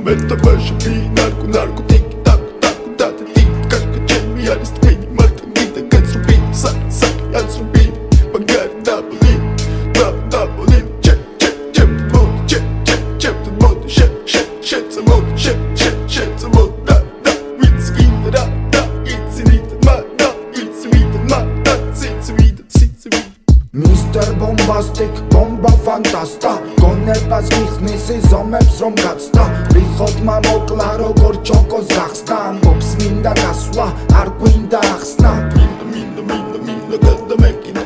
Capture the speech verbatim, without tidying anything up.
მეტა ბაშები ნარკო ნარკოტიკი ტაკო ტაკო დადედი კაკა ჩემი არის თქვენი მარტო გიდა გაცრუპი საკი საკი აცრუპი მაგარი დაბოლი დაბოლი ჩე ჩე ჩე მოდ ჩე ჩე ჩე მოდ შე შე შე მოდ შე შე შე მოდ და და ვიც გინდა და იცი ვით მა და იცი ვით მა და იცი ვით იცი ვით Mister Bombastic, bomba fantasta გონებას გიხსნის ზომებს რომ გაცდა რიხოდმა მოკლა როგორ ჩოკოს გახსნა ამბობს მინდა გასვლა არ გვინდა ახსნა მინდა მინდა მინდა მინდა გადამეკიდა